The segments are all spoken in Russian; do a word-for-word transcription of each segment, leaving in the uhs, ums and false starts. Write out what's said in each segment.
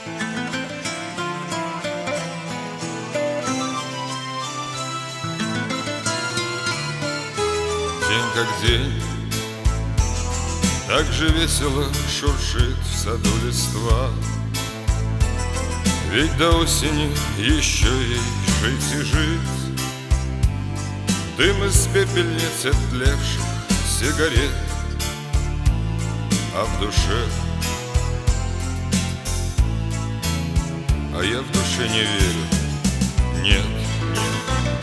День как день, так же весело шуршит в саду листва. Ведь до осени еще ей жить и жить. Дым из пепельниц оттлевших сигарет, а в душе, а я в душе не верю, нет, нет.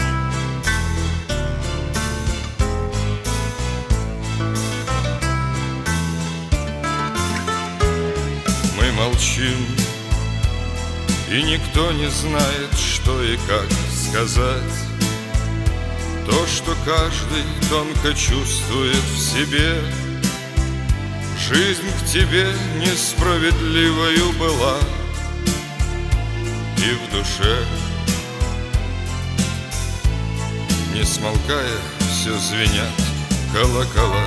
Мы молчим, и никто не знает, что и как сказать. То, что каждый тонко чувствует в себе. Жизнь к тебе несправедливою была, и в душе, не смолкая, все звенят колокола.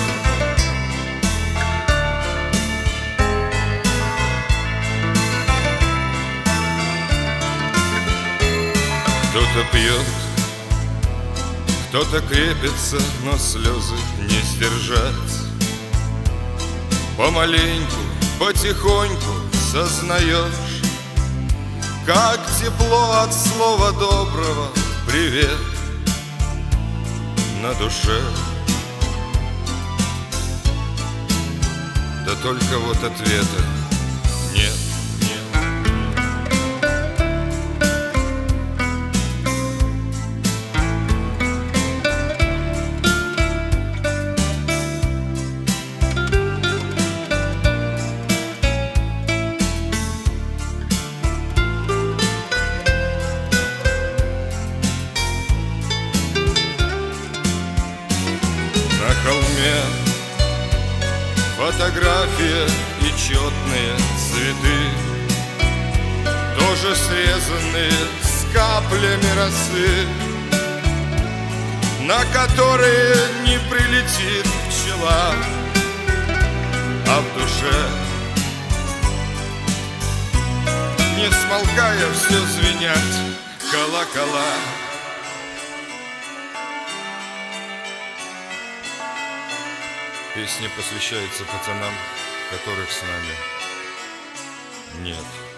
Кто-то пьет, кто-то крепится, но слезы не сдержать. Помаленьку, потихоньку сознаешь, как тепло от слова доброго привет на душе. Да только вот ответа нет. На холме фотография и четные цветы, тоже срезанные с каплями росы, на которые не прилетит пчела, а в душе, не смолкая, все звенят колокола. Песня посвящается пацанам, которых с нами нет.